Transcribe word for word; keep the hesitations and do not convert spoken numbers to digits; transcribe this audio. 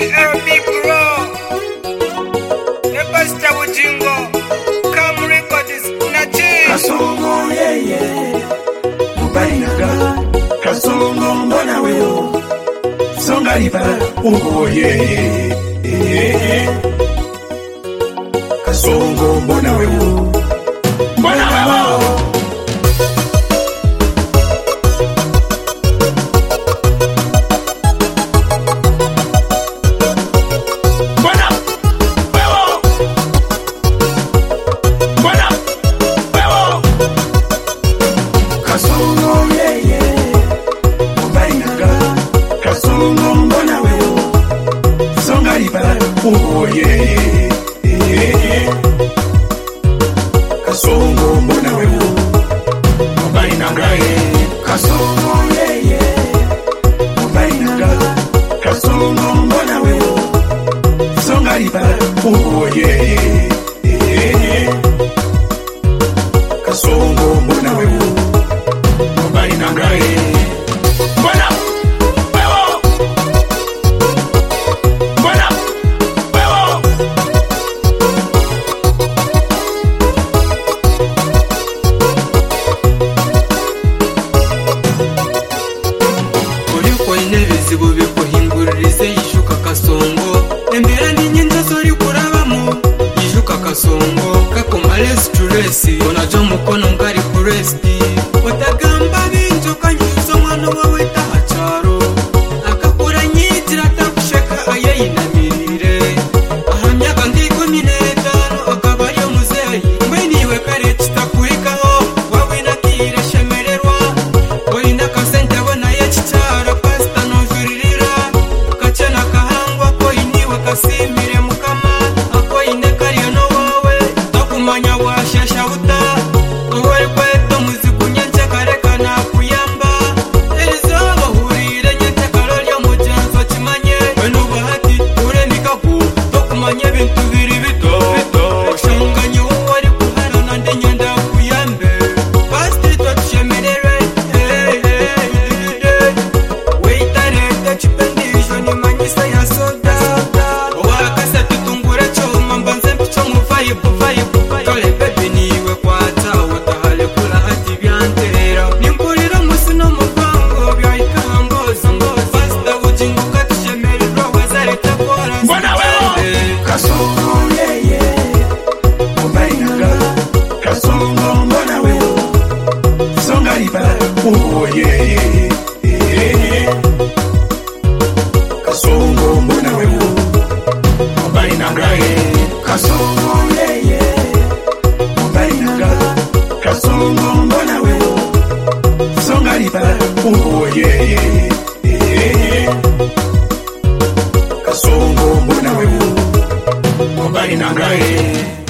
C L B Pro Nepasta Ujingo Come Records Naji Kasongo yeye Mubainaga Kasongo mbona weo Songa lipa Ungo yeye Kasongo mbona weo Mbona weo Kasongo mbona weo Songa lipa Ungo yeye Kasongo mbona weo Mubainaga Kasongo yeye Mubainaga Kasongo mbona weo Songa lipa Ungo yeye Kasongo mbona weo Mubainaga Mbona Sibu biko hinguririze yishuka Kasongo Embera ni nyinza zori kurabamo Yishuka Kasongo Kakumale stresi Onajo mukono ngari kuresti Watagamba binjoka nyuzo mwana wawe tahacharo Akakura nyitira takusheka ayayi namirire Ahamyaga ndiko minetano Akabariyo muzeyi Mweniwe kare chitakurikaho Wawe nakira shemererwa Wenda kasente wana ya chichara Pasta Kasimire mukama ako inekariyo no wawe takumanya washasha uta uwari kweto muzigunya nchekarekana kuyamba ezo bahurire nyetekaro lya mujanzo kimanye wenu bahati uremikaku takumanya bintu biri bito shanganye uwari kuharana ndenyenda kuyambe pasti twatushemerere weitarete chipendisho ni manyisa ya soda Kale baby niwe kwata watahale kula hati byanterera Nimkurira musi no mubango byayikamboza Pasta Ujingo katushemererwa wazareta kora Mbona weo Kasongo yeye Mubainaga Kasongo mbona weo Songa lipa Ungo yeye Kasongo mbona weo Mubainaga Kasongo yeye Mubainaga Kasongo mbona weo Songa lipa Ungo yeye Kasongo mbona weo Mubainaga